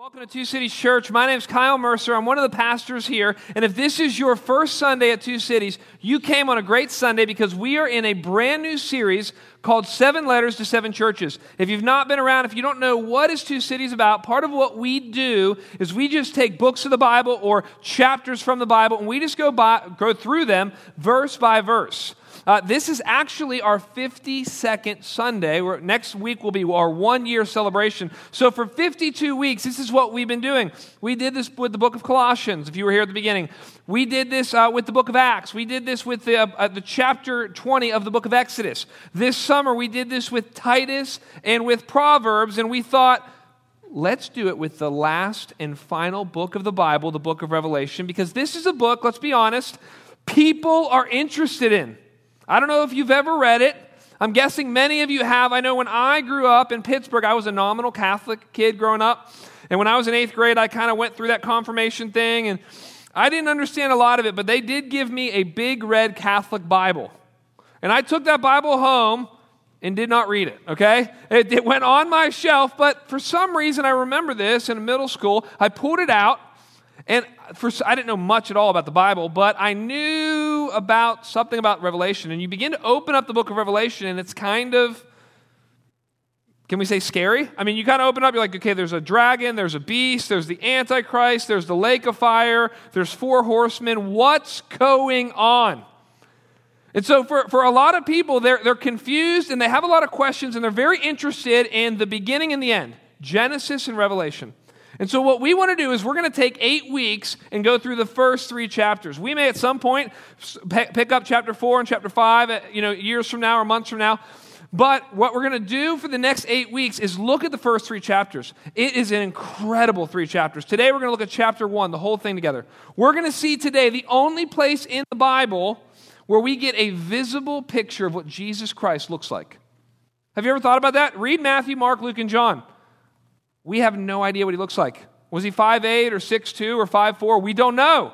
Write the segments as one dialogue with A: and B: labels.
A: Welcome to Two Cities Church. My name is Kyle Mercer. I'm one of the pastors here. And if this is your first Sunday at Two Cities, you came on a great Sunday because we are in a brand new series called 7 Letters to 7 Churches. If you've not been around, if you don't know what is Two Cities about, part of what we do is we just take books of the Bible or chapters from the Bible and we just go through them verse by verse. This is actually our 52nd Sunday. Next week will be our 1-year celebration. So for 52 weeks, this is what we've been doing. We did this with the book of Colossians, if you were here at the beginning. We did this with the book of Acts. We did this with the chapter 20 of the book of Exodus. This summer, we did this with Titus and with Proverbs, and we thought, let's do it with the last and final book of the Bible, the book of Revelation, because this is a book, let's be honest, people are interested in. I don't know if you've ever read it. I'm guessing many of you have. I know when I grew up in Pittsburgh, I was a nominal Catholic kid growing up. And when I was in 8th grade, I kind of went through that confirmation thing. And I didn't understand a lot of it, but they did give me a big red Catholic Bible. And I took that Bible home and did not read it, okay? It went on my shelf, but for some reason, I remember this in middle school. I pulled it out. And I didn't know much at all about the Bible, but I knew about something about Revelation. And you begin to open up the book of Revelation, and it's kind of, can we say scary? I mean, you kind of open up, you're like, okay, there's a dragon, there's a beast, there's the Antichrist, there's the lake of fire, there's 4 horsemen. What's going on? And so for a lot of people, they're confused, and they have a lot of questions, and they're very interested in the beginning and the end, Genesis and Revelation. And so what we want to do is we're going to take 8 weeks and go through the first 3 chapters. We may at some point pick up chapter 4 and chapter 5, years from now or months from now. But what we're going to do for the next 8 weeks is look at the first 3 chapters. It is an incredible 3 chapters. Today we're going to look at chapter 1, the whole thing together. We're going to see today the only place in the Bible where we get a visible picture of what Jesus Christ looks like. Have you ever thought about that? Read Matthew, Mark, Luke, and John. We have no idea what he looks like. Was he 5'8" or 6'2" or 5'4"? We don't know.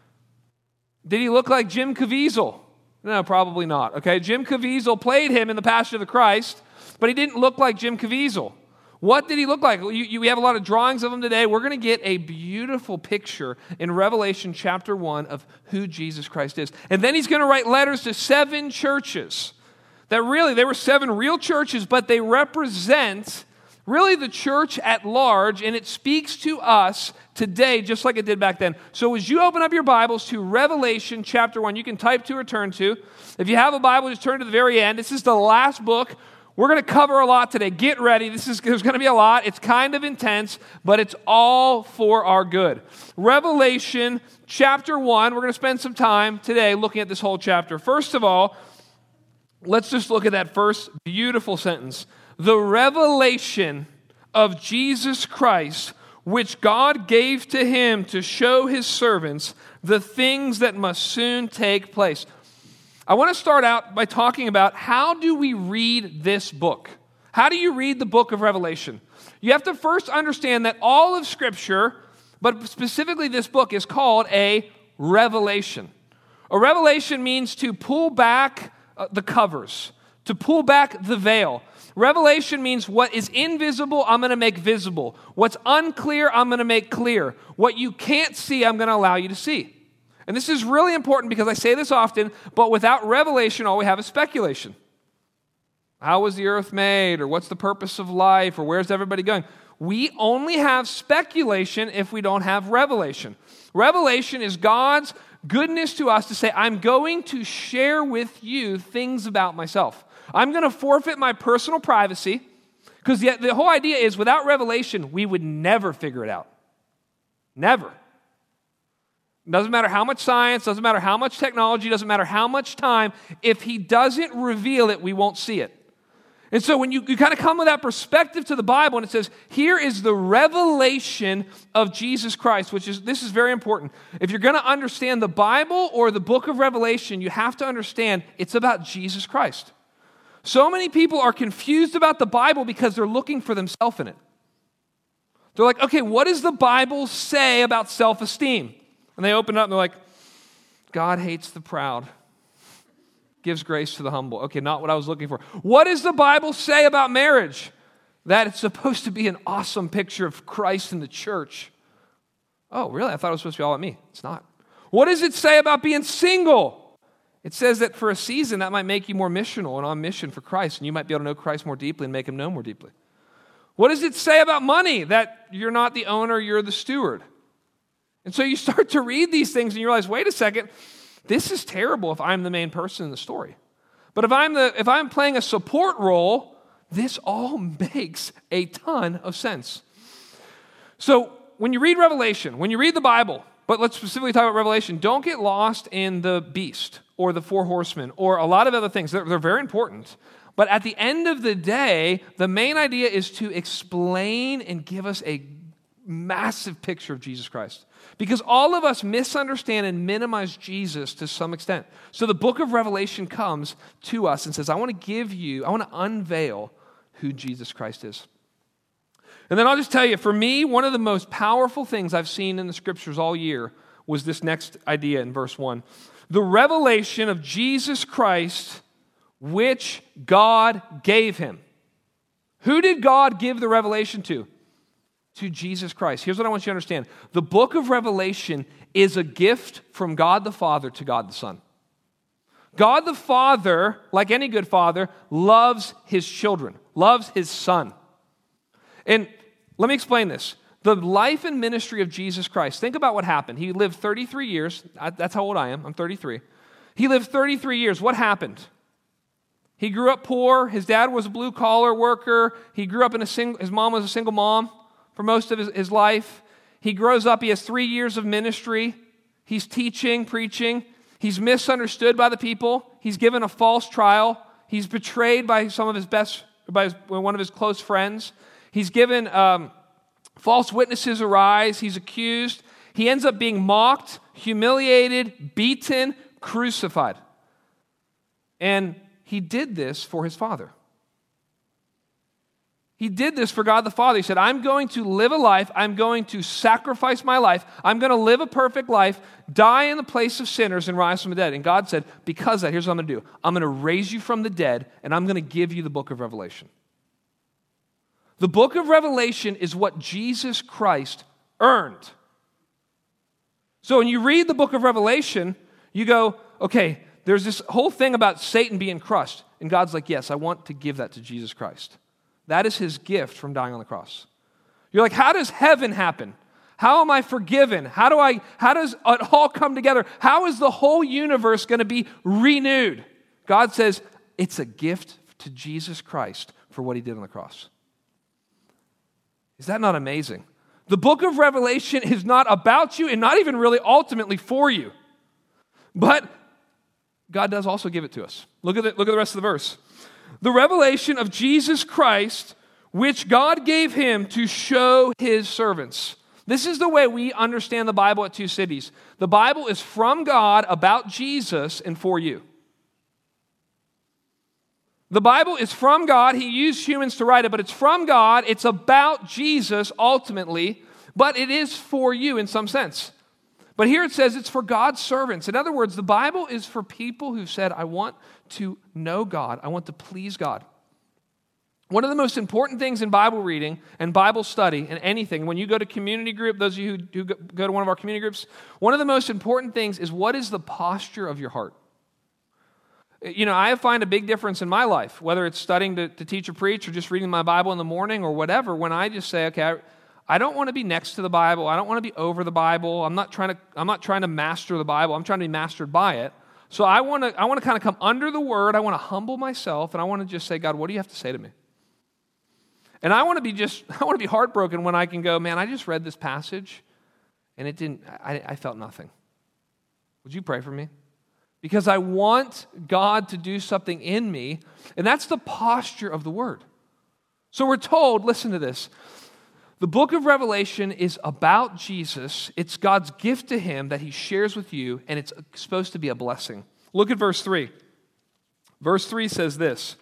A: Did he look like Jim Caviezel? No, probably not. Okay, Jim Caviezel played him in The Passion of the Christ, but he didn't look like Jim Caviezel. What did he look like? We have a lot of drawings of him today. We're going to get a beautiful picture in Revelation chapter 1 of who Jesus Christ is. And then he's going to write letters to 7 churches. That really, they were 7 real churches, but they represent really the church at large, and it speaks to us today just like it did back then. So as you open up your Bibles to Revelation chapter 1, you can type to or turn to. If you have a Bible, just turn to the very end. This is the last book. We're going to cover a lot today. Get ready. There's going to be a lot. It's kind of intense, but it's all for our good. Revelation chapter 1, we're going to spend some time today looking at this whole chapter. First of all, let's just look at that first beautiful sentence. The revelation of Jesus Christ, which God gave to him to show his servants the things that must soon take place. I want to start out by talking about how do we read this book? How do you read the book of Revelation? You have to first understand that all of Scripture, but specifically this book, is called a revelation. A revelation means to pull back the covers, to pull back the veil. Revelation means what is invisible, I'm going to make visible. What's unclear, I'm going to make clear. What you can't see, I'm going to allow you to see. And this is really important because I say this often, but without revelation, all we have is speculation. How was the earth made? Or what's the purpose of life? Or where's everybody going? We only have speculation if we don't have revelation. Revelation is God's goodness to us to say, I'm going to share with you things about myself. I'm going to forfeit my personal privacy because the whole idea is without revelation, we would never figure it out. Never. Doesn't matter how much science, doesn't matter how much technology, doesn't matter how much time. If he doesn't reveal it, we won't see it. And so when you kind of come with that perspective to the Bible and it says, here is the revelation of Jesus Christ, this is very important. If you're going to understand the Bible or the book of Revelation, you have to understand it's about Jesus Christ. So many people are confused about the Bible because they're looking for themselves in it. They're like, okay, what does the Bible say about self-esteem? And they open it up and they're like, God hates the proud, gives grace to the humble. Okay, not what I was looking for. What does the Bible say about marriage? that it's supposed to be an awesome picture of Christ and the church. Oh, really? I thought it was supposed to be all about me. It's not. What does it say about being single? It says that for a season, that might make you more missional and on mission for Christ, and you might be able to know Christ more deeply and make him known more deeply. What does it say about money? That you're not the owner, you're the steward. And so you start to read these things and you realize, wait a second, this is terrible if I'm the main person in the story. But if I'm playing a support role, this all makes a ton of sense. So when you read Revelation, when you read the Bible, but let's specifically talk about Revelation, don't get lost in the beast or the four horsemen or a lot of other things. They're very important. But at the end of the day, the main idea is to explain and give us a massive picture of Jesus Christ. Because all of us misunderstand and minimize Jesus to some extent. So the book of Revelation comes to us and says, I want to unveil who Jesus Christ is. And then I'll just tell you, for me, one of the most powerful things I've seen in the scriptures all year was this next idea in verse 1. The revelation of Jesus Christ, which God gave him. Who did God give the revelation to? To Jesus Christ. Here's what I want you to understand. The book of Revelation is a gift from God the Father to God the Son. God the Father, like any good father, loves his children, loves his Son. And let me explain this. The life and ministry of Jesus Christ, think about what happened. He lived 33 years. That's how old I am. I'm 33. He lived 33 years. What happened? He grew up poor. His dad was a blue-collar worker. He grew up his mom was a single mom for most of his life. He grows up. He has 3 years of ministry. He's teaching, preaching. He's misunderstood by the people. He's given a false trial. He's betrayed by one of his close friends. He's given false witnesses arise. He's accused. He ends up being mocked, humiliated, beaten, crucified. And he did this for his Father. He did this for God the Father. He said, I'm going to live a life. I'm going to sacrifice my life. I'm going to live a perfect life, die in the place of sinners, and rise from the dead. And God said, because of that, here's what I'm going to do. I'm going to raise you from the dead, and I'm going to give you the book of Revelation. The book of Revelation is what Jesus Christ earned. So when you read the book of Revelation, you go, okay, there's this whole thing about Satan being crushed. And God's like, yes, I want to give that to Jesus Christ. That is his gift from dying on the cross. You're like, how does heaven happen? How am I forgiven? How does it all come together? How is the whole universe going to be renewed? God says, it's a gift to Jesus Christ for what he did on the cross. Is that not amazing? The book of Revelation is not about you and not even really ultimately for you. But God does also give it to us. Look at the rest of the verse. The revelation of Jesus Christ, which God gave him to show his servants. This is the way we understand the Bible at Two Cities. The Bible is from God about Jesus and for you. The Bible is from God. He used humans to write it, but it's from God. It's about Jesus ultimately, but it is for you in some sense. But here it says it's for God's servants. In other words, the Bible is for people who said, I want to know God. I want to please God. One of the most important things in Bible reading and Bible study and anything, when you go to community group, those of you who go to one of our community groups, one of the most important things is what is the posture of your heart? You know, I find a big difference in my life, whether it's studying to teach or preach or just reading my Bible in the morning or whatever, when I just say, okay, I don't want to be next to the Bible. I don't want to be over the Bible. I'm not trying to master the Bible. I'm trying to be mastered by it. So I want to kind of come under the Word. I want to humble myself, and I want to just say, God, what do you have to say to me? And I want to be heartbroken when I can go, man, I just read this passage, and I felt nothing. Would you pray for me? Because I want God to do something in me, and that's the posture of the Word. So we're told, listen to this, the book of Revelation is about Jesus. It's God's gift to him that he shares with you, and it's supposed to be a blessing. Look at verse 3. Verse 3 says this.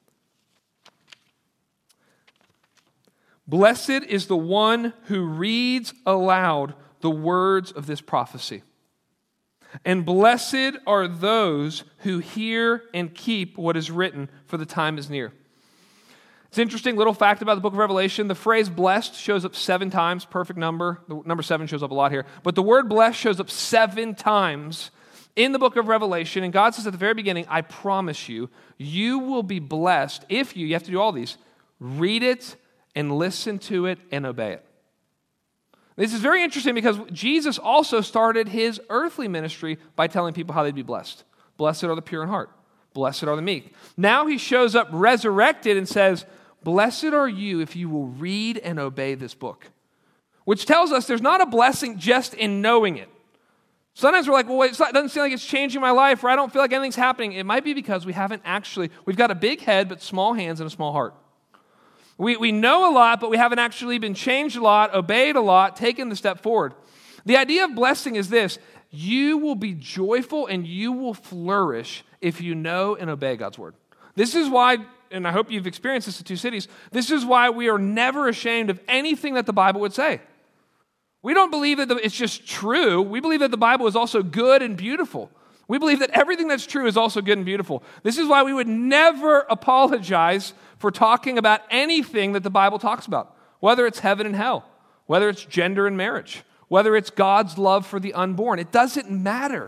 A: Blessed is the one who reads aloud the words of this prophecy. And blessed are those who hear and keep what is written, for the time is near. It's an interesting little fact about the book of Revelation. The phrase blessed shows up 7 times, perfect number. The number 7 shows up a lot here. But the word blessed shows up 7 times in the book of Revelation. And God says at the very beginning, I promise you, you will be blessed if you have to do all these, read it and listen to it and obey it. This is very interesting because Jesus also started his earthly ministry by telling people how they'd be blessed. Blessed are the pure in heart. Blessed are the meek. Now he shows up resurrected and says, blessed are you if you will read and obey this book. Which tells us there's not a blessing just in knowing it. Sometimes we're like, well, it doesn't seem like it's changing my life, or I don't feel like anything's happening. It might be because we've got a big head but small hands and a small heart. We know a lot, but we haven't actually been changed a lot, obeyed a lot, taken the step forward. The idea of blessing is this: you will be joyful and you will flourish if you know and obey God's word. This is why, and I hope you've experienced this at Two Cities, this is why we are never ashamed of anything that the Bible would say. We don't believe that it's just true. We believe that the Bible is also good and beautiful. We believe that everything that's true is also good and beautiful. This is why we would never apologize for talking about anything that the Bible talks about, whether it's heaven and hell, whether it's gender and marriage, whether it's God's love for the unborn. It doesn't matter.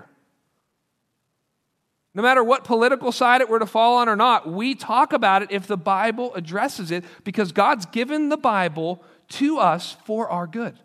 A: No matter what political side it were to fall on or not, we talk about it if the Bible addresses it, because God's given the Bible to us for our good.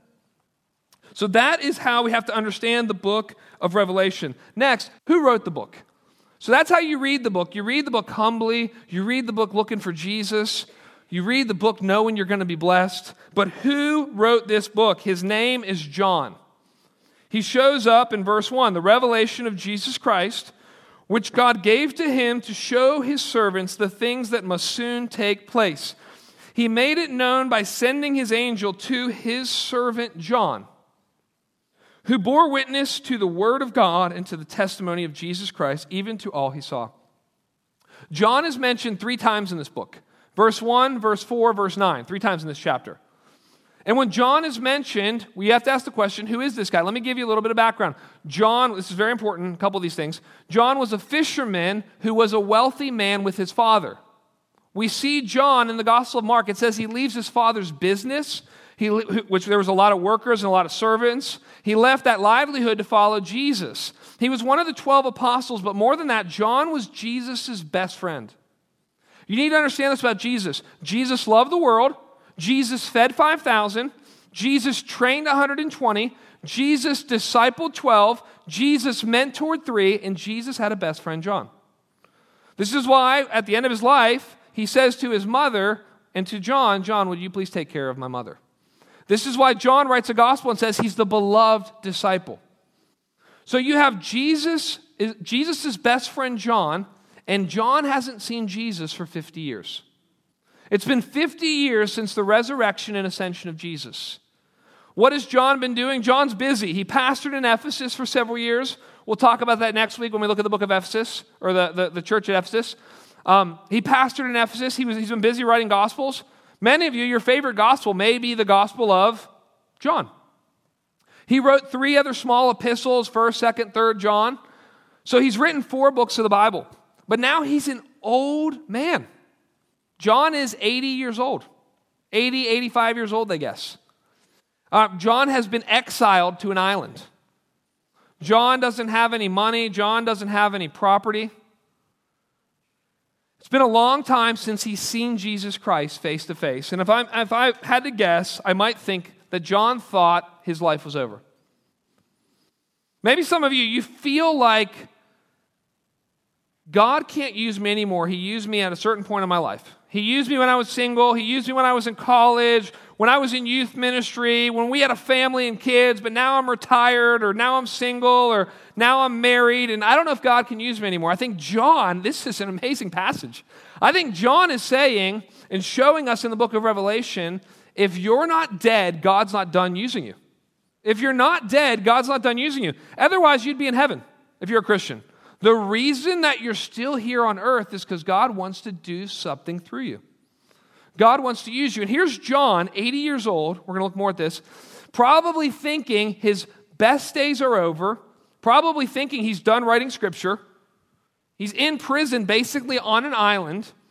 A: So that is how we have to understand the book of Revelation. Next, who wrote the book? So that's how you read the book. You read the book humbly. You read the book looking for Jesus. You read the book knowing you're going to be blessed. But who wrote this book? His name is John. He shows up in verse 1, the revelation of Jesus Christ, which God gave to him to show his servants the things that must soon take place. He made it known by sending his angel to his servant John, who bore witness to the word of God and to the testimony of Jesus Christ, even to all he saw. John is mentioned 3 times in this book. Verse 1, verse 4, verse 9, 3 times in this chapter. And when John is mentioned, we have to ask the question, who is this guy? Let me give you a little bit of background. John, this is very important, a couple of these things. John was a fisherman who was a wealthy man with his father. We see John in the Gospel of Mark. It says he leaves his father's business, which there was a lot of workers and a lot of servants. He left that livelihood to follow Jesus. He was one of the 12 apostles, but more than that, John was Jesus' best friend. You need to understand this about Jesus. Jesus loved the world. Jesus fed 5,000. Jesus trained 120. Jesus discipled 12. Jesus mentored 3. And Jesus had a best friend, John. This is why, at the end of his life, he says to his mother and to John, John, would you please take care of my mother? This is why John writes a gospel and says he's the beloved disciple. So you have Jesus' best friend John, and John hasn't seen Jesus for 50 years. It's been 50 years since the resurrection and ascension of Jesus. What has John been doing? John's busy. He pastored in Ephesus for several years. We'll talk about that next week when we look at the book of Ephesus, or the church at Ephesus. He pastored in Ephesus. He's been busy writing gospels. Many of you, your favorite gospel may be the gospel of John. He wrote 3 other small epistles, 1st, 2nd, 3rd John. So he's written 4 books of the Bible. But now he's an old man. John is 80 years old. 80, 85 years old, I guess. John has been exiled to an island. John doesn't have any money. John doesn't have any property. It's been a long time since he's seen Jesus Christ face to face. And if I had to guess, I might think that John thought his life was over. Maybe some of you feel like God can't use me anymore. He used me at a certain point in my life. He used me when I was single. He used me when I was in college, when I was in youth ministry, when we had a family and kids, but now I'm retired, or now I'm single, or now I'm married, and I don't know if God can use me anymore. I think John, this is an amazing passage. I think John is saying and showing us in the book of Revelation, if you're not dead, God's not done using you. If you're not dead, God's not done using you. Otherwise, you'd be in heaven if you're a Christian. The reason that you're still here on earth is because God wants to do something through you. God wants to use you. And here's John, 80 years old. We're going to look more at this. Probably thinking his best days are over. Probably thinking he's done writing scripture. He's in prison, basically on an island.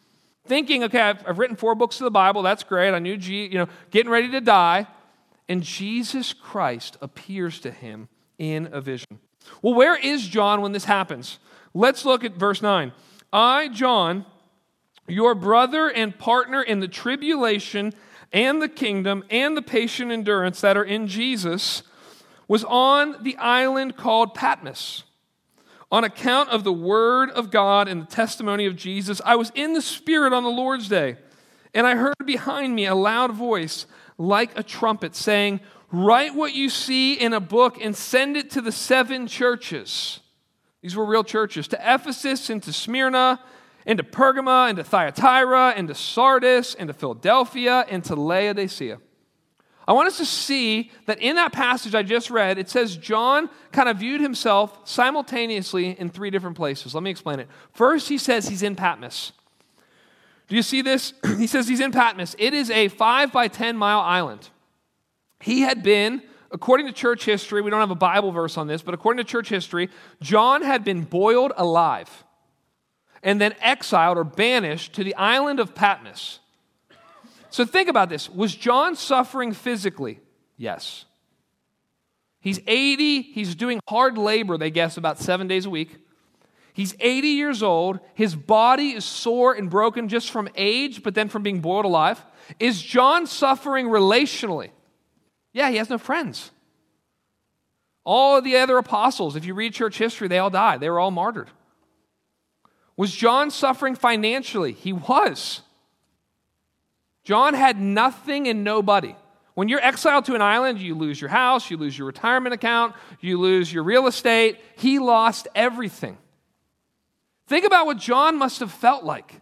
A: thinking, okay, I've written 4 books of the Bible. That's great. I knew, getting ready to die. And Jesus Christ appears to him in a vision. Well, where is John when this happens? Let's look at verse 9. I, John, your brother and partner in the tribulation and the kingdom and the patient endurance that are in Jesus, was on the island called Patmos. On account of the word of God and the testimony of Jesus, I was in the Spirit on the Lord's day, and I heard behind me a loud voice like a trumpet saying, write what you see in a book and send it to the 7 churches. These were real churches. To Ephesus and to Smyrna and to Pergama and to Thyatira and to Sardis and to Philadelphia and to Laodicea. I want us to see that in that passage I just read, it says John kind of viewed himself simultaneously in 3 different places. Let me explain it. First, he says he's in Patmos. Do you see this? He says he's in Patmos. It is a 5 by 10 mile island. He had been, according to church history, we don't have a Bible verse on this, but according to church history, John had been boiled alive and then exiled or banished to the island of Patmos. So think about this. Was John suffering physically? Yes. He's 80. He's doing hard labor, they guess, about 7 days a week. He's 80 years old. His body is sore and broken just from age, but then from being boiled alive. Is John suffering relationally? Yeah, he has no friends. All of the other apostles, if you read church history, they all died. They were all martyred. Was John suffering financially? He was. John had nothing and nobody. When you're exiled to an island, you lose your house, you lose your retirement account, you lose your real estate. He lost everything. Think about what John must have felt like.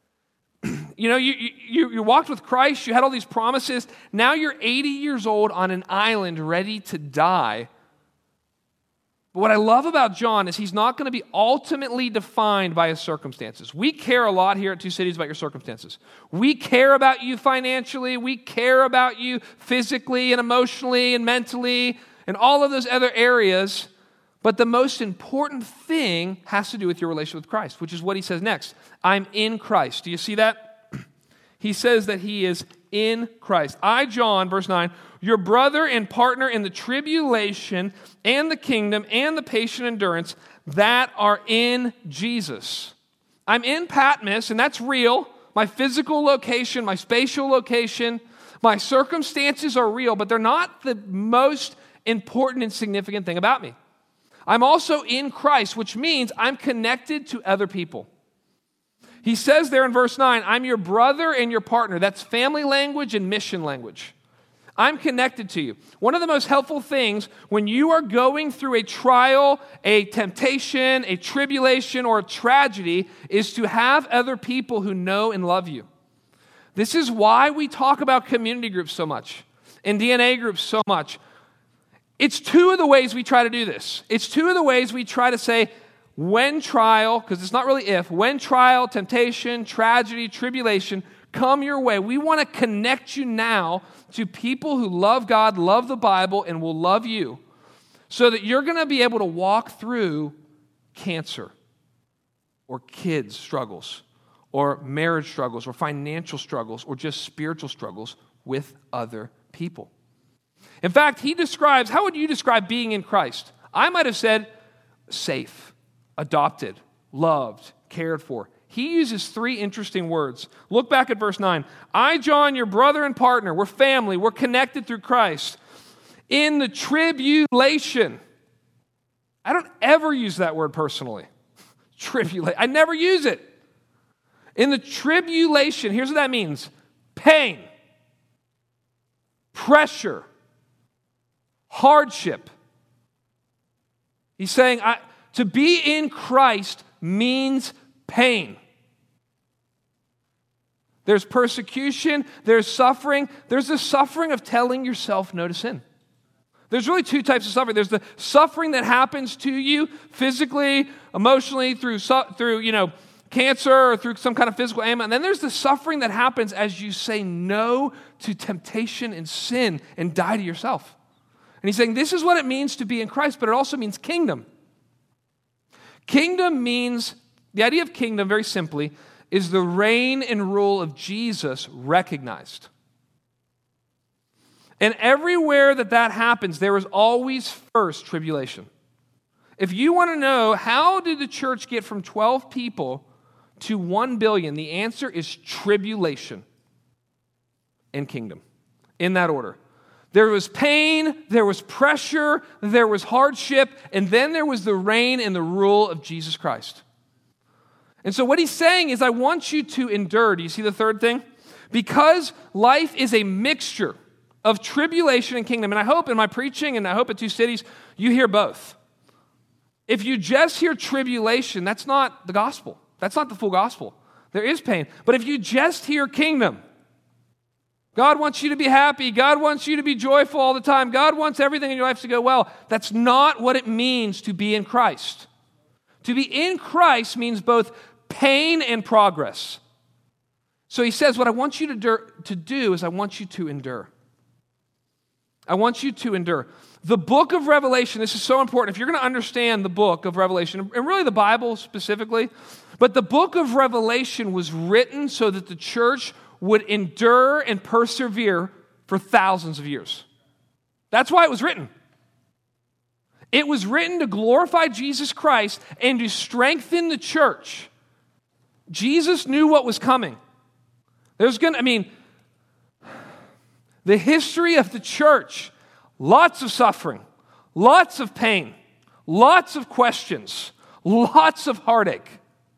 A: You walked with Christ, you had all these promises. Now you're 80 years old on an island ready to die. But what I love about John is he's not going to be ultimately defined by his circumstances. We care a lot here at Two Cities about your circumstances. We care about you financially. We care about you physically and emotionally and mentally and all of those other areas. But the most important thing has to do with your relationship with Christ, which is what he says next. I'm in Christ. Do you see that? He says that he is in Christ. I, John, verse 9, your brother and partner in the tribulation and the kingdom and the patient endurance that are in Jesus. I'm in Patmos, and that's real. My physical location, my spatial location, my circumstances are real, but they're not the most important and significant thing about me. I'm also in Christ, which means I'm connected to other people. He says there in verse 9, I'm your brother and your partner. That's family language and mission language. I'm connected to you. One of the most helpful things when you are going through a trial, a temptation, a tribulation, or a tragedy is to have other people who know and love you. This is why we talk about community groups so much and DNA groups so much. It's 2 of the ways we try to do this. It's 2 of the ways we try to say, when trial, because it's not really if, when trial, temptation, tragedy, tribulation come your way, we want to connect you now to people who love God, love the Bible, and will love you so that you're going to be able to walk through cancer or kids' struggles or marriage struggles or financial struggles or just spiritual struggles with other people. In fact, he describes, how would you describe being in Christ? I might have said safe, adopted, loved, cared for. He uses 3 interesting words. Look back at verse 9. I, John, your brother and partner, we're family, we're connected through Christ. In the tribulation. I don't ever use that word personally. I never use it. In the tribulation, here's what that means. Pain, pressure, hardship. He's saying to be in Christ means pain. There's persecution, there's suffering. There's the suffering of telling yourself no to sin. There's really 2 types of suffering. There's the suffering that happens to you physically, emotionally, through cancer or through some kind of physical ailment. And then there's the suffering that happens as you say no to temptation and sin and die to yourself. And he's saying this is what it means to be in Christ, but it also means kingdom. Kingdom means, the idea of kingdom, very simply, is the reign and rule of Jesus recognized. And everywhere that happens, there is always first tribulation. If you want to know how did the church get from 12 people to 1 billion, the answer is tribulation and kingdom, in that order. There was pain, there was pressure, there was hardship, and then there was the reign and the rule of Jesus Christ. And so what he's saying is, I want you to endure. Do you see the third thing? Because life is a mixture of tribulation and kingdom. And I hope in my preaching, and I hope at Two Cities, you hear both. If you just hear tribulation, that's not the gospel. That's not the full gospel. There is pain. But if you just hear kingdom, God wants you to be happy. God wants you to be joyful all the time. God wants everything in your life to go well. That's not what it means to be in Christ. To be in Christ means both pain and progress. So he says, what I want you to do is I want you to endure. I want you to endure. The book of Revelation, this is so important. If you're going to understand the book of Revelation, and really the Bible specifically, but the book of Revelation was written so that the church would endure and persevere for thousands of years. That's why it was written. It was written to glorify Jesus Christ and to strengthen the church. Jesus knew what was coming. The history of the church, lots of suffering, lots of pain, lots of questions, lots of heartache.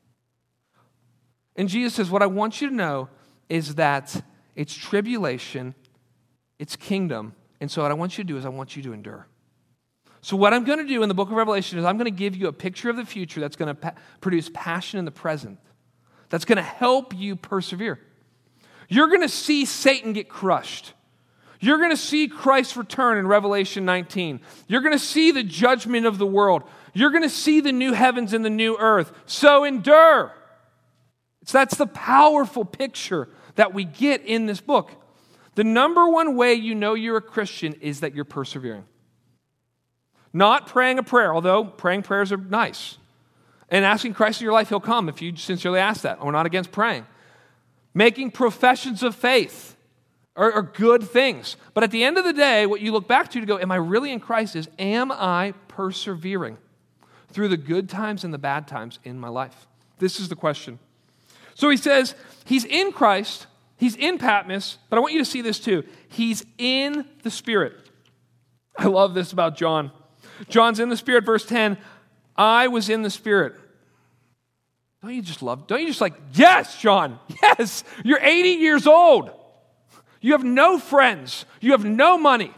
A: And Jesus says, what I want you to know is that it's tribulation, it's kingdom, and so what I want you to do is I want you to endure. So what I'm going to do in the book of Revelation is I'm going to give you a picture of the future that's going to produce passion in the present, that's going to help you persevere. You're going to see Satan get crushed. You're going to see Christ return in Revelation 19. You're going to see the judgment of the world. You're going to see the new heavens and the new earth. So endure. That's the powerful picture that we get in this book. The number one way you know you're a Christian is that you're persevering. Not praying a prayer, although praying prayers are nice. And asking Christ in your life, He'll come if you sincerely ask that. We're not against praying. Making professions of faith are good things. But at the end of the day, what you look back to go, am I really in Christ, is am I persevering through the good times and the bad times in my life? This is the question. So he says, he's in Christ, he's in Patmos, but I want you to see this too. He's in the Spirit. I love this about John. John's in the Spirit, verse 10. I was in the Spirit. Don't you just like, yes, John, yes, you're 80 years old. You have no friends. You have no money.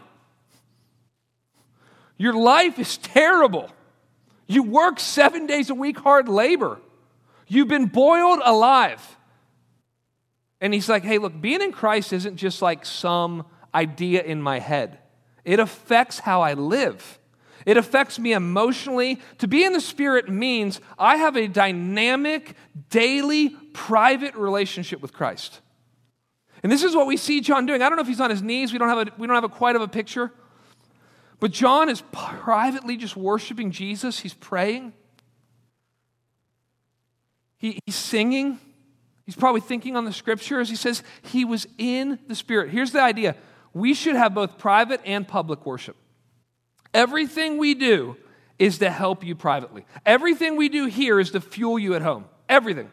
A: Your life is terrible. You work 7 days a week, hard labor. You've been boiled alive. And he's like, hey, look, being in Christ isn't just like some idea in my head. It affects how I live. It affects me emotionally. To be in the Spirit means I have a dynamic, daily, private relationship with Christ. And this is what we see John doing. I don't know if he's on his knees. We don't have quite of a picture. But John is privately just worshiping Jesus. He's praying. He's singing. He's probably thinking on the scriptures. He says he was in the Spirit. Here's the idea. We should have both private and public worship. Everything we do is to help you privately. Everything we do here is to fuel you at home. Everything.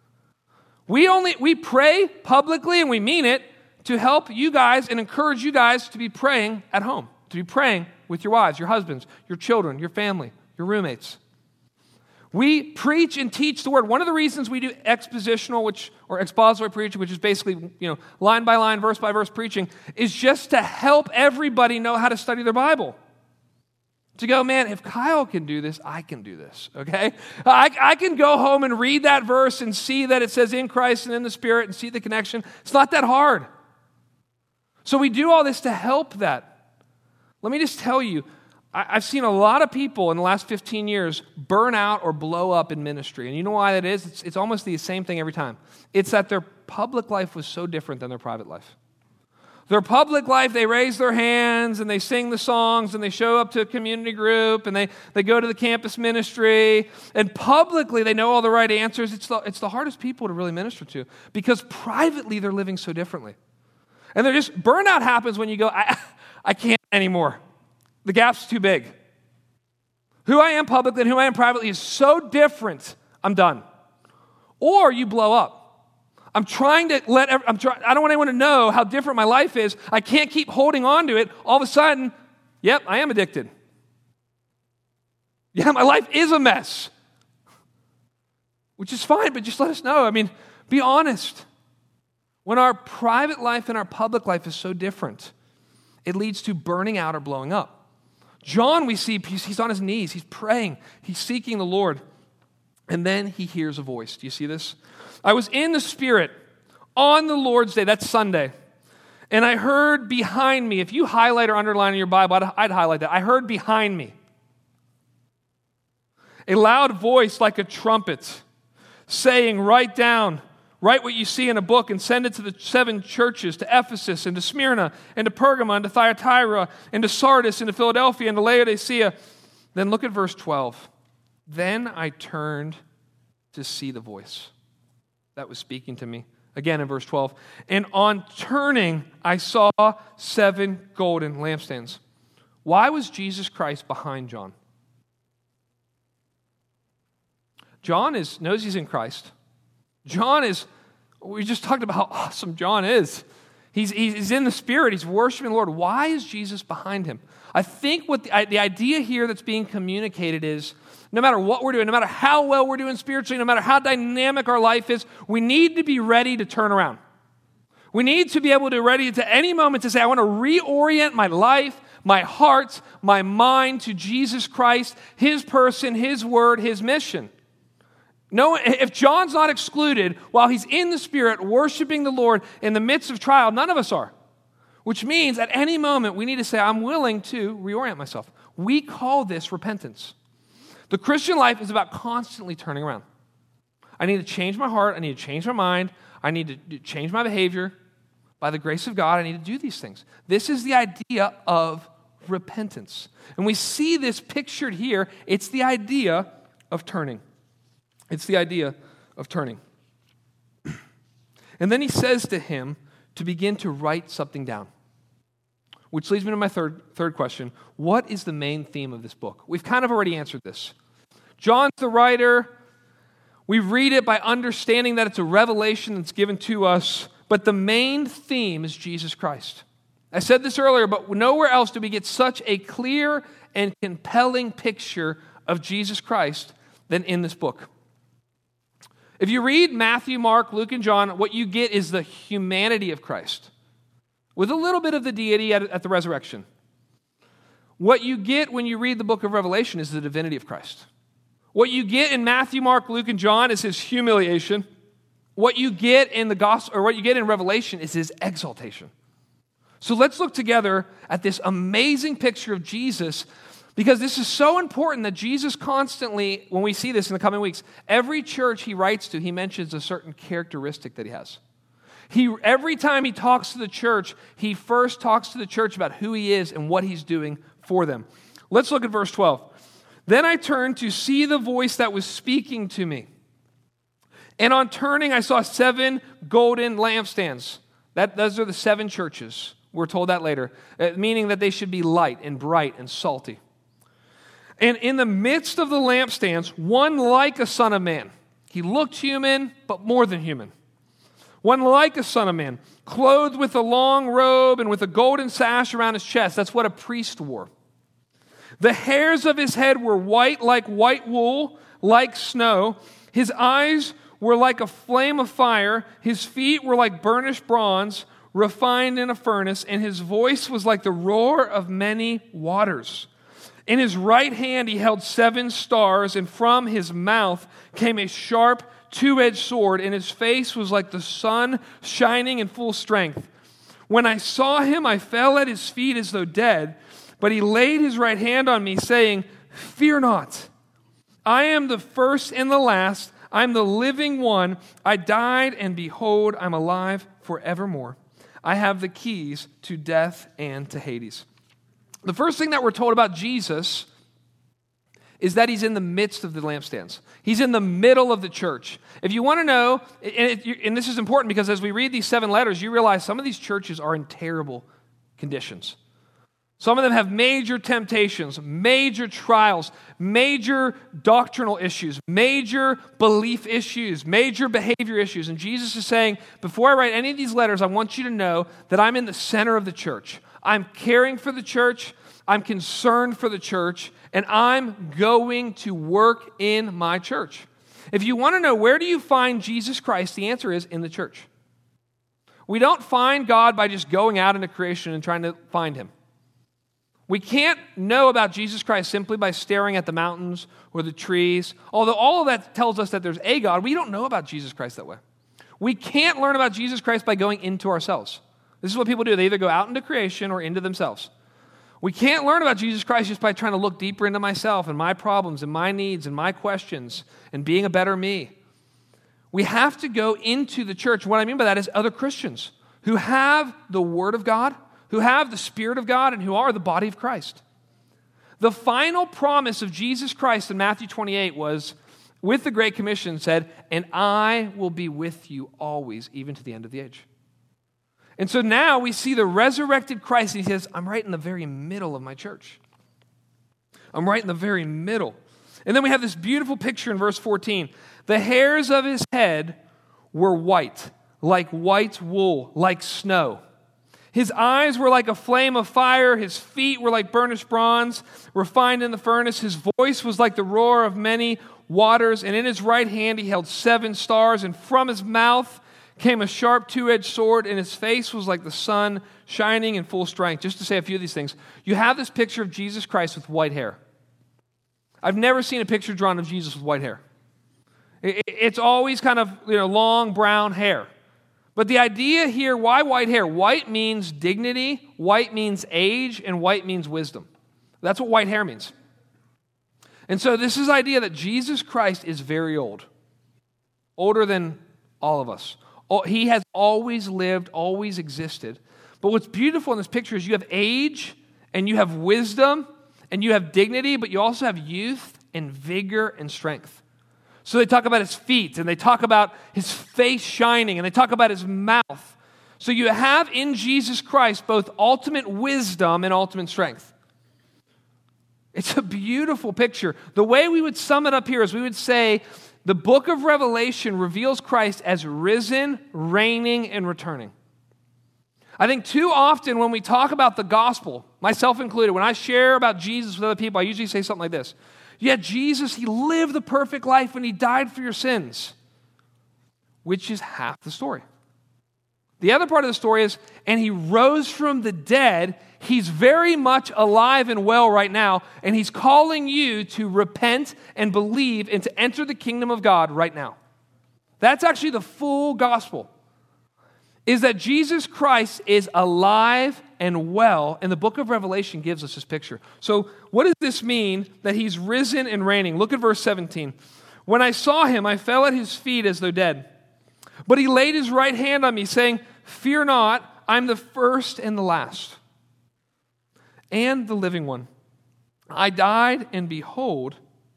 A: We pray publicly, and we mean it, to help you guys and encourage you guys to be praying at home, to be praying with your wives, your husbands, your children, your family, your roommates. We preach and teach the Word. One of the reasons we do expositional, or expository preaching, which is basically, line by line, verse by verse preaching, is just to help everybody know how to study their Bible. To go, man, if Kyle can do this, I can do this, okay? I can go home and read that verse and see that it says in Christ and in the Spirit and see the connection. It's not that hard. So we do all this to help that. Let me just tell you, I've seen a lot of people in the last 15 years burn out or blow up in ministry. And you know why that is? It's almost the same thing every time. It's that their public life was so different than their private life. Their public life, they raise their hands and they sing the songs and they show up to a community group and they go to the campus ministry. And publicly, they know all the right answers. It's the hardest people to really minister to because privately, they're living so differently. And they're just, burnout happens when you go, I can't anymore. The gap's too big. Who I am publicly and who I am privately is so different, I'm done. Or you blow up. I don't want anyone to know how different my life is. I can't keep holding on to it. All of a sudden, yep, I am addicted. Yeah, my life is a mess. Which is fine, but just let us know. I mean, be honest. When our private life and our public life is so different, it leads to burning out or blowing up. John, we see, he's on his knees. He's praying. He's seeking the Lord. And then he hears a voice. Do you see this? I was in the Spirit on the Lord's Day. That's Sunday. And I heard behind me. If you highlight or underline in your Bible, I'd highlight that. I heard behind me a loud voice like a trumpet saying, write what you see in a book and send it to the 7 churches, to Ephesus and to Smyrna and to Pergamum and to Thyatira and to Sardis and to Philadelphia and to Laodicea. Then look at verse 12. Then I turned to see the voice that was speaking to me. Again in verse 12. And on turning, I saw 7 golden lampstands. Why was Jesus Christ behind John? John knows he's in Christ. We just talked about how awesome John is. He's in the Spirit. He's worshiping the Lord. Why is Jesus behind him? I think what the idea here that's being communicated is, no matter what we're doing, no matter how well we're doing spiritually, no matter how dynamic our life is, we need to be ready to turn around. We need to be able to ready to any moment to say, I want to reorient my life, my heart, my mind to Jesus Christ, His person, His word, His mission. No, if John's not excluded while he's in the Spirit worshiping the Lord in the midst of trial, none of us are. Which means at any moment we need to say, I'm willing to reorient myself. We call this repentance. The Christian life is about constantly turning around. I need to change my heart. I need to change my mind. I need to change my behavior. By the grace of God, I need to do these things. This is the idea of repentance. And we see this pictured here. It's the idea of turning. It's the idea of turning. And then he says to him to begin to write something down. Which leads me to my third question. What is the main theme of this book? We've kind of already answered this. John's the writer. We read it by understanding that it's a revelation that's given to us. But the main theme is Jesus Christ. I said this earlier, but nowhere else do we get such a clear and compelling picture of Jesus Christ than in this book. If you read Matthew, Mark, Luke, and John, what you get is the humanity of Christ, with a little bit of the deity at the resurrection. What you get when you read the book of Revelation is the divinity of Christ. What you get in Matthew, Mark, Luke, and John is his humiliation. What you get in the gospel, or what you get in Revelation, is his exaltation. So let's look together at this amazing picture of Jesus, because this is so important that Jesus constantly, when we see this in the coming weeks, every church he writes to, he mentions a certain characteristic that he has. Every time he talks to the church, he first talks to the church about who he is and what he's doing for them. Let's look at verse 12. Then I turned to see the voice that was speaking to me. And on turning, I saw 7 golden lampstands. Those are the 7 churches. We're told that later. Meaning that they should be light and bright and salty. And in the midst of the lampstands, one like a son of man. He looked human, but more than human. One like a son of man, clothed with a long robe and with a golden sash around his chest. That's what a priest wore. The hairs of his head were white like white wool, like snow. His eyes were like a flame of fire. His feet were like burnished bronze, refined in a furnace. And his voice was like the roar of many waters. In his right hand he held 7 stars, and from his mouth came a sharp, 2-edged sword, and his face was like the sun shining in full strength. When I saw him, I fell at his feet as though dead, but he laid his right hand on me, saying, "Fear not. I am the first and the last. I am the living one. I died, and behold, I'm alive forevermore. I have the keys to death and to Hades. The first thing that we're told about Jesus is that he's in the midst of the lampstands. He's in the middle of the church. If you want to know, and this is important because as we read these 7 letters, you realize some of these churches are in terrible conditions. Some of them have major temptations, major trials, major doctrinal issues, major belief issues, major behavior issues. And Jesus is saying, before I write any of these letters, I want you to know that I'm in the center of the church. I'm caring for the church. I'm concerned for the church. And I'm going to work in my church. If you want to know where do you find Jesus Christ, the answer is in the church. We don't find God by just going out into creation and trying to find him. We can't know about Jesus Christ simply by staring at the mountains or the trees. Although all of that tells us that there's a God, we don't know about Jesus Christ that way. We can't learn about Jesus Christ by going into ourselves. This is what people do. They either go out into creation or into themselves. We can't learn about Jesus Christ just by trying to look deeper into myself and my problems and my needs and my questions and being a better me. We have to go into the church. What I mean by that is other Christians who have the Word of God, who have the Spirit of God, and who are the body of Christ. The final promise of Jesus Christ in Matthew 28 was, with the Great Commission, said, "And I will be with you always, even to the end of the age." And so now we see the resurrected Christ, and he says, I'm right in the very middle of my church. I'm right in the very middle. And then we have this beautiful picture in verse 14. The hairs of his head were white, like white wool, like snow. His eyes were like a flame of fire. His feet were like burnished bronze, refined in the furnace. His voice was like the roar of many waters. And in his right hand he held 7 stars, and from his mouth came a sharp 2-edged sword, and his face was like the sun shining in full strength. Just to say a few of these things, you have this picture of Jesus Christ with white hair. I've never seen a picture drawn of Jesus with white hair. It's always kind of long brown hair. But the idea here, why white hair? White means dignity, white means age, and white means wisdom. That's what white hair means. And so this is the idea that Jesus Christ is very old, older than all of us. He has always lived, always existed. But what's beautiful in this picture is you have age, and you have wisdom, and you have dignity, but you also have youth and vigor and strength. So they talk about his feet, and they talk about his face shining, and they talk about his mouth. So you have in Jesus Christ both ultimate wisdom and ultimate strength. It's a beautiful picture. The way we would sum it up here is we would say, the book of Revelation reveals Christ as risen, reigning, and returning. I think too often when we talk about the gospel, myself included, when I share about Jesus with other people, I usually say something like this. Yeah, Jesus, he lived the perfect life and he died for your sins, which is half the story. The other part of the story is, and he rose from the dead. He's very much alive and well right now, and he's calling you to repent and believe and to enter the kingdom of God right now. That's actually the full gospel, is that Jesus Christ is alive and well, and the book of Revelation gives us this picture. So what does this mean that he's risen and reigning? Look at verse 17. When I saw him, I fell at his feet as though dead. But he laid his right hand on me, saying, "Fear not, I'm the first and the last, and the living one. I died, and behold,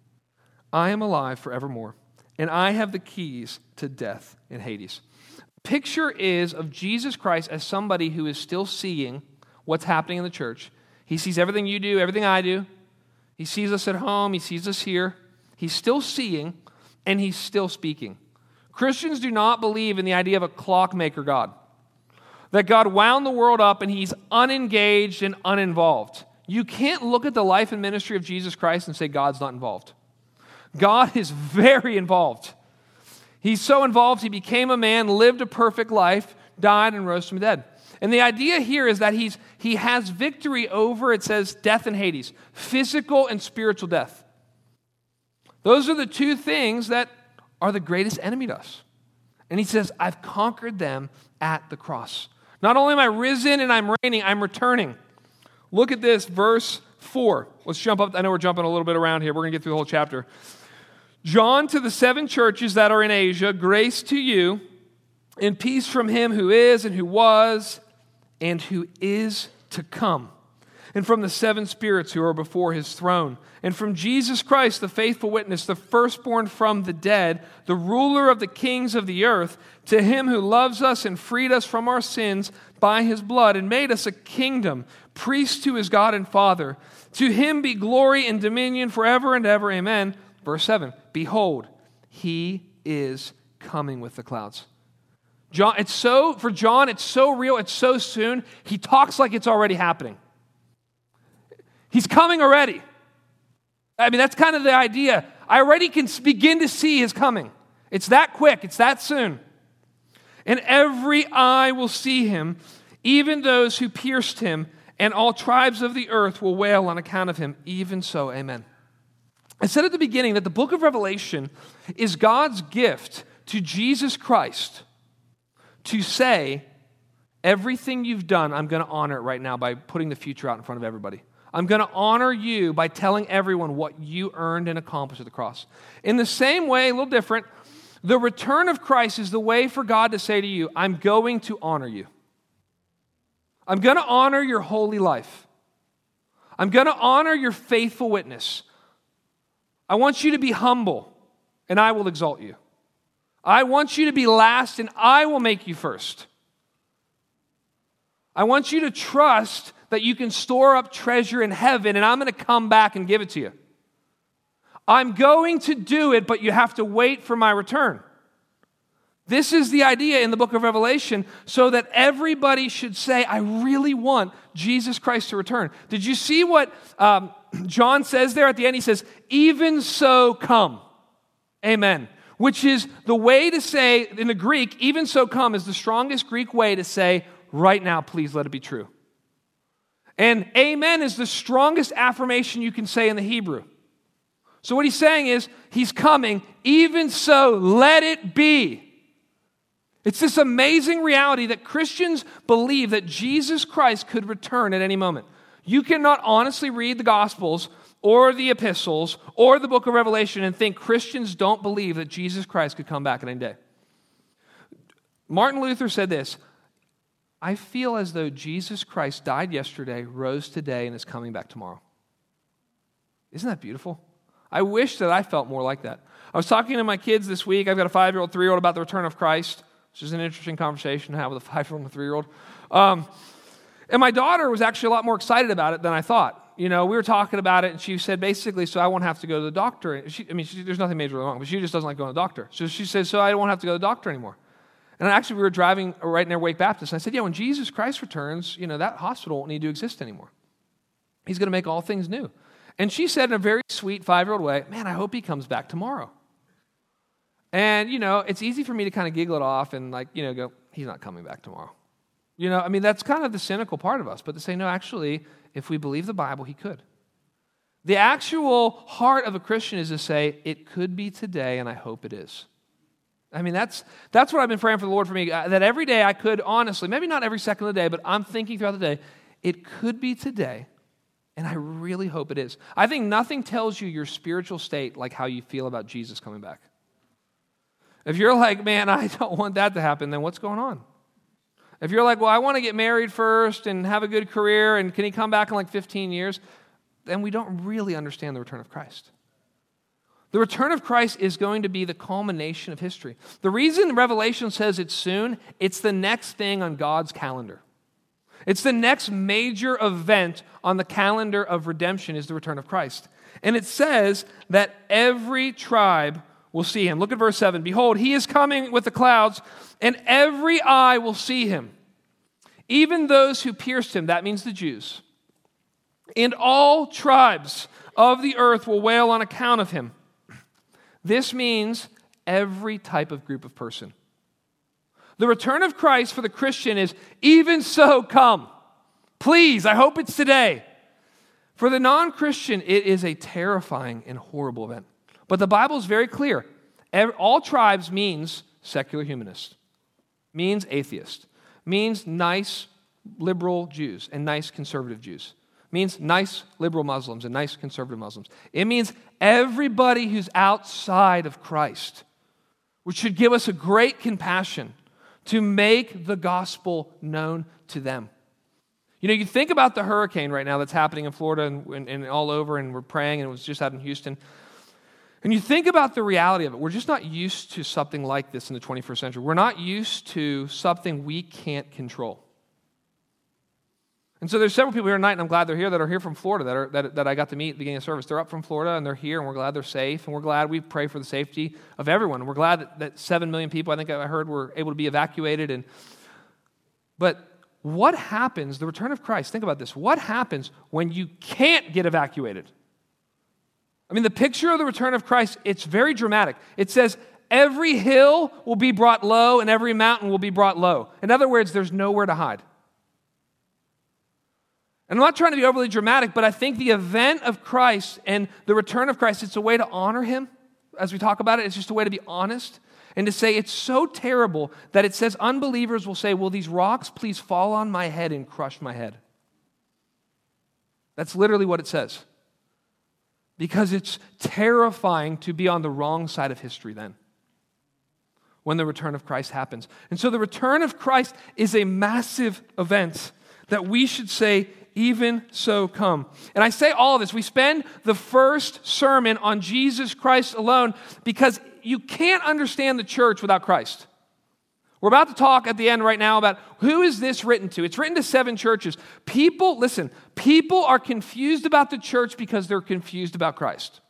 A: I am alive forevermore, and I have the keys to death and Hades." The picture is of Jesus Christ as somebody who is still seeing what's happening in the church. He sees everything you do, everything I do. He sees us at home. He sees us here. He's still seeing, and he's still speaking. Christians do not believe in the idea of a clockmaker God, that God wound the world up and he's unengaged and uninvolved. You can't look at the life and ministry of Jesus Christ and say God's not involved. God is very involved. He's so involved, he became a man, lived a perfect life, died, and rose from the dead. And the idea here is that he has victory over, it says, death and Hades, physical and spiritual death. Those are the two things that are the greatest enemy to us. And he says, I've conquered them at the cross. Not only am I risen and I'm reigning, I'm returning. Look at this, verse 4. Let's jump up. I know we're jumping a little bit around here. We're going to get through the whole chapter. John, to the 7 churches that are in Asia, grace to you, and peace from him who is and who was and who is to come, and from the seven spirits who are before his throne, and from Jesus Christ, the faithful witness, the firstborn from the dead, the ruler of the kings of the earth, to him who loves us and freed us from our sins by his blood and made us a kingdom, priests to his God and Father. To him be glory and dominion forever and ever. Amen. Verse 7, behold, he is coming with the clouds. For John, it's so real, it's so soon, he talks like it's already happening. He's coming already. I mean, that's kind of the idea. I already can begin to see his coming. It's that quick, it's that soon. And every eye will see him, even those who pierced him, and all tribes of the earth will wail on account of him. Even so, amen. I said at the beginning that the book of Revelation is God's gift to Jesus Christ to say, everything you've done, I'm going to honor it right now by putting the future out in front of everybody. I'm going to honor you by telling everyone what you earned and accomplished at the cross. In the same way, a little different, the return of Christ is the way for God to say to you, I'm going to honor you. I'm going to honor your holy life. I'm going to honor your faithful witness. I want you to be humble, and I will exalt you. I want you to be last, and I will make you first. I want you to trust that you can store up treasure in heaven, and I'm going to come back and give it to you. I'm going to do it, but you have to wait for my return. This is the idea in the book of Revelation, so that everybody should say, I really want Jesus Christ to return. Did you see what John says there at the end? He says, even so come. Amen. Which is the way to say, in the Greek, even so come is the strongest Greek way to say, right now, please let it be true. And amen is the strongest affirmation you can say in the Hebrew. So what he's saying is, he's coming, even so, let it be. It's this amazing reality that Christians believe that Jesus Christ could return at any moment. You cannot honestly read the Gospels or the epistles or the book of Revelation and think Christians don't believe that Jesus Christ could come back at any day. Martin Luther said this, I feel as though Jesus Christ died yesterday, rose today, and is coming back tomorrow. Isn't that beautiful? I wish that I felt more like that. I was talking to my kids this week. I've got a 5-year-old, 3-year-old about the return of Christ, which is an interesting conversation to have with a 5-year-old and a 3-year-old. And my daughter was actually a lot more excited about it than I thought. You know, we were talking about it, and she said, basically, so I won't have to go to the doctor. There's nothing majorly wrong, but she just doesn't like going to the doctor. So she said, so I won't have to go to the doctor anymore. And actually, we were driving right near Wake Baptist, and I said, yeah, when Jesus Christ returns, that hospital won't need to exist anymore. He's going to make all things new. And she said in a very sweet 5-year-old way, man, I hope he comes back tomorrow. And, it's easy for me to kind of giggle it off and go, he's not coming back tomorrow. That's kind of the cynical part of us. But to say, no, actually, if we believe the Bible, he could. The actual heart of a Christian is to say, it could be today, and I hope it is. That's what I've been praying for the Lord for me, that every day I could honestly, maybe not every second of the day, but I'm thinking throughout the day, it could be today, and I really hope it is. I think nothing tells you your spiritual state like how you feel about Jesus coming back. If you're like, man, I don't want that to happen, then what's going on? If you're like, well, I want to get married first and have a good career, and can he come back in 15 years? Then we don't really understand the return of Christ. The return of Christ is going to be the culmination of history. The reason Revelation says it's soon, it's the next thing on God's calendar. It's the next major event on the calendar of redemption is the return of Christ. And it says that every tribe will see him. Look at verse 7. Behold, he is coming with the clouds, and every eye will see him. Even those who pierced him, that means the Jews. And all tribes of the earth will wail on account of him. This means every type of group of person. The return of Christ for the Christian is, even so, come. Please, I hope it's today. For the non-Christian, it is a terrifying and horrible event. But the Bible is very clear. All tribes means secular humanist, means atheist, means nice liberal Jews and nice conservative Jews. Means nice liberal Muslims and nice conservative Muslims. It means everybody who's outside of Christ, which should give us a great compassion to make the gospel known to them. You know, you think about the hurricane right now that's happening in Florida and all over, and we're praying, and it was just out in Houston. And you think about the reality of it. We're just not used to something like this in the 21st century. We're not used to something we can't control. And so there's several people here tonight, and I'm glad they're here, that are here from Florida, that I got to meet at the beginning of service. They're up from Florida, and they're here, and we're glad they're safe, and we're glad we pray for the safety of everyone. And we're glad that 7 million people, I think I heard, were able to be evacuated. But what happens, the return of Christ, think about this, what happens when you can't get evacuated? I mean, the picture of the return of Christ, it's very dramatic. It says, every hill will be brought low, and every mountain will be brought low. In other words, there's nowhere to hide. And I'm not trying to be overly dramatic, but I think the event of Christ and the return of Christ, it's a way to honor him. As we talk about it, it's just a way to be honest and to say it's so terrible that it says unbelievers will say, will these rocks please fall on my head and crush my head? That's literally what it says. Because it's terrifying to be on the wrong side of history then, when the return of Christ happens. And so the return of Christ is a massive event that we should say, even so come. And I say all of this. We spend the first sermon on Jesus Christ alone because you can't understand the church without Christ. We're about to talk at the end right now about who is this written to. It's written to 7 churches. People are confused about the church because they're confused about Christ.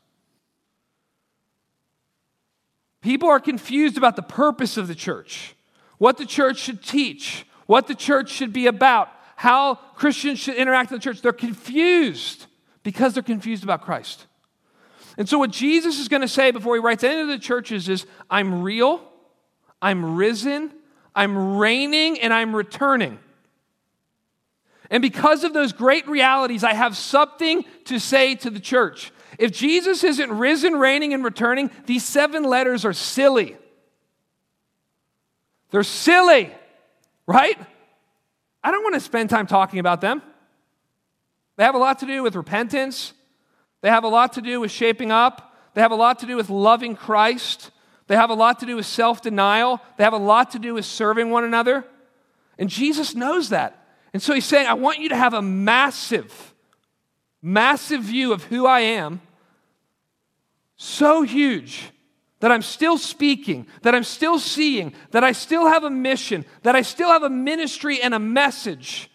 A: People are confused about the purpose of the church, what the church should teach, what the church should be about, how Christians should interact with the church. They're confused because they're confused about Christ. And so what Jesus is going to say before he writes any of the churches is, I'm real, I'm risen, I'm reigning, and I'm returning. And because of those great realities, I have something to say to the church. If Jesus isn't risen, reigning, and returning, these 7 letters are silly. They're silly, right? I don't want to spend time talking about them. They have a lot to do with repentance. They have a lot to do with shaping up. They have a lot to do with loving Christ. They have a lot to do with self-denial. They have a lot to do with serving one another. And Jesus knows that. And so he's saying, I want you to have a massive, massive view of who I am, so huge that I'm still speaking, that I'm still seeing, that I still have a mission, that I still have a ministry and a message.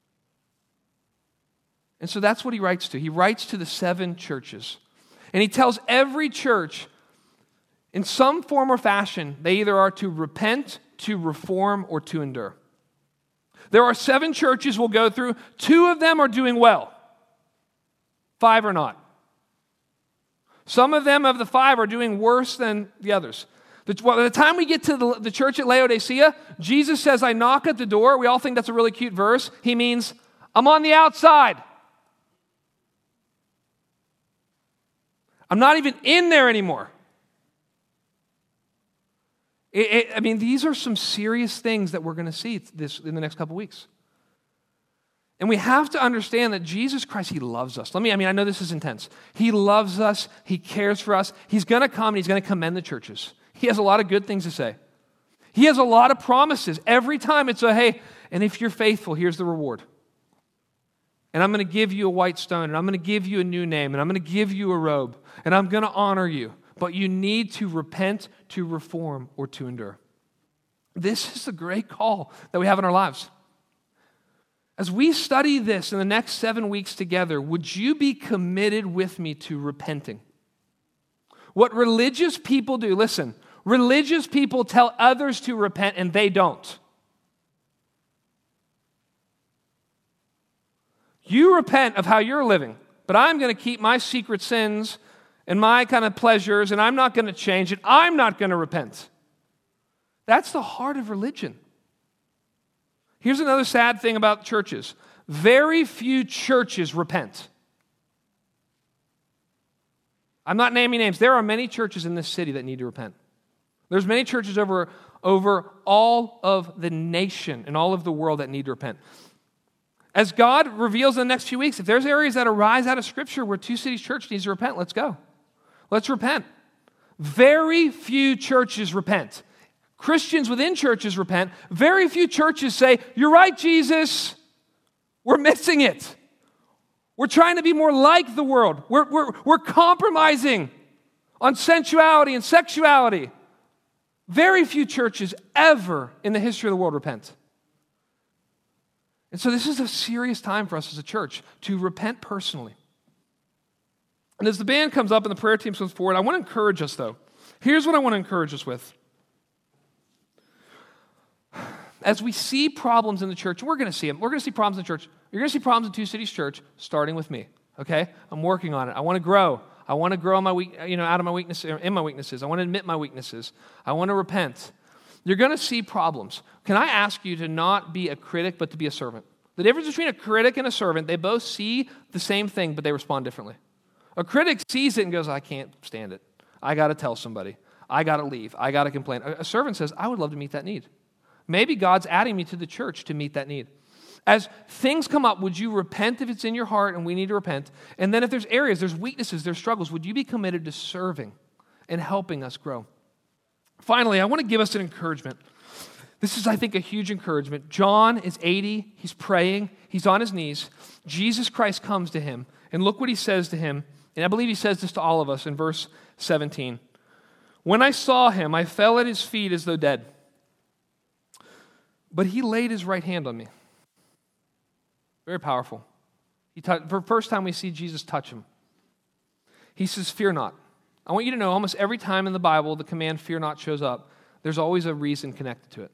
A: And so that's what he writes to. He writes to the 7 churches. And he tells every church, in some form or fashion, they either are to repent, to reform, or to endure. There are 7 churches we'll go through. 2 of them are doing well. 5 are not. Some of them, of the 5, are doing worse than the others. By the time we get to the church at Laodicea, Jesus says, I knock at the door. We all think that's a really cute verse. He means, I'm on the outside. I'm not even in there anymore. These are some serious things that we're going to see in the next couple weeks. And we have to understand that Jesus Christ, he loves us. I know this is intense. He loves us. He cares for us. He's going to come and he's going to commend the churches. He has a lot of good things to say. He has a lot of promises. Every time it's hey, and if you're faithful, here's the reward. And I'm going to give you a white stone, and I'm going to give you a new name, and I'm going to give you a robe, and I'm going to honor you. But you need to repent, to reform, or to endure. This is the great call that we have in our lives. As we study this in the next 7 weeks together, would you be committed with me to repenting? What religious people do, listen, religious people tell others to repent and they don't. You repent of how you're living, but I'm going to keep my secret sins and my kind of pleasures, and I'm not going to change it. I'm not going to repent. That's the heart of religion. Here's another sad thing about churches. Very few churches repent. I'm not naming names. There are many churches in this city that need to repent. There's many churches over all of the nation and all of the world that need to repent. As God reveals in the next few weeks, if there's areas that arise out of Scripture where Two Cities Church needs to repent, let's go. Let's repent. Very few churches repent. Christians within churches repent. Very few churches say, you're right, Jesus. We're missing it. We're trying to be more like the world. We're compromising on sensuality and sexuality. Very few churches ever in the history of the world repent. And so this is a serious time for us as a church to repent personally. And as the band comes up and the prayer team comes forward, I want to encourage us, though. Here's what I want to encourage us with. As we see problems in the church, and we're going to see them. We're going to see problems in the church. You're going to see problems in Two Cities Church, starting with me. Okay? I'm working on it. I want to grow. I want to grow in out of my weaknesses, in my weaknesses. I want to admit my weaknesses. I want to repent. You're going to see problems. Can I ask you to not be a critic, but to be a servant? The difference between a critic and a servant, they both see the same thing, but they respond differently. A critic sees it and goes, I can't stand it. I got to tell somebody. I got to leave. I got to complain. A servant says, I would love to meet that need. Maybe God's adding me to the church to meet that need. As things come up, would you repent if it's in your heart, and we need to repent? And then if there's areas, there's weaknesses, there's struggles, would you be committed to serving and helping us grow? Finally, I want to give us an encouragement. This is, I think, a huge encouragement. John is 80. He's praying. He's on his knees. Jesus Christ comes to him. And look what he says to him. And I believe he says this to all of us in verse 17. When I saw him, I fell at his feet as though dead. But he laid his right hand on me. Very powerful. For the first time we see Jesus touch him. He says, fear not. I want you to know almost every time in the Bible the command fear not shows up, there's always a reason connected to it.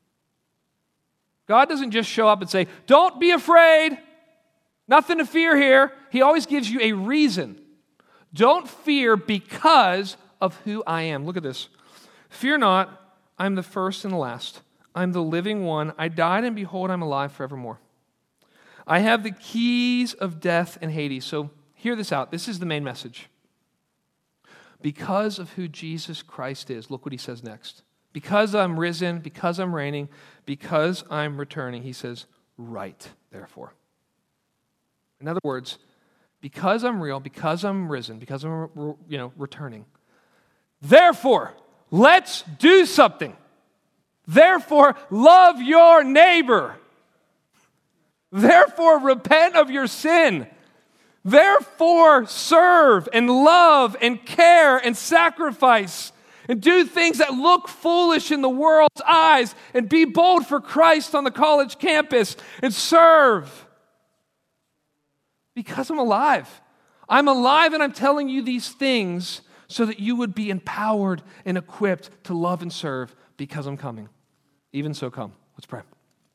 A: God doesn't just show up and say, don't be afraid. Nothing to fear here. He always gives you a reason. Don't fear because of who I am. Look at this. Fear not, I'm the first and the last. I'm the living one. I died, and behold, I'm alive forevermore. I have the keys of death and Hades. So hear this out. This is the main message. Because of who Jesus Christ is, look what he says next. Because I'm risen, because I'm reigning, because I'm returning, he says, right, therefore. In other words, because I'm real, because I'm risen, because I'm returning, therefore, let's do something. Therefore, love your neighbor. Therefore, repent of your sin. Therefore, serve and love and care and sacrifice and do things that look foolish in the world's eyes and be bold for Christ on the college campus and serve. Because I'm alive. I'm alive, and I'm telling you these things so that you would be empowered and equipped to love and serve because I'm coming. Even so, come. Let's pray.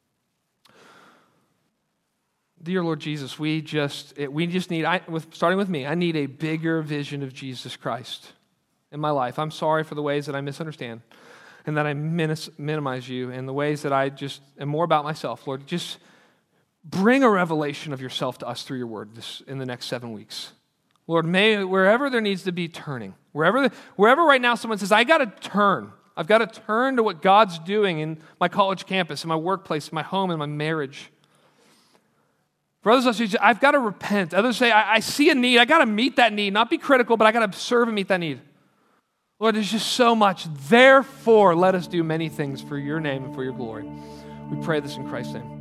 A: Dear Lord Jesus, we just need, starting with me, I need a bigger vision of Jesus Christ in my life. I'm sorry for the ways that I misunderstand and that I minimize you, and the ways that I just am more about myself. Lord, just bring a revelation of yourself to us through your word in the next 7 weeks. Lord, may wherever there needs to be turning, wherever right now someone says, I got to turn. I've got to turn to what God's doing in my college campus, in my workplace, in my home, in my marriage. For others, I've got to repent. Others say, I see a need. I got to meet that need. Not be critical, but I got to serve and meet that need. Lord, there's just so much. Therefore, let us do many things for your name and for your glory. We pray this in Christ's name.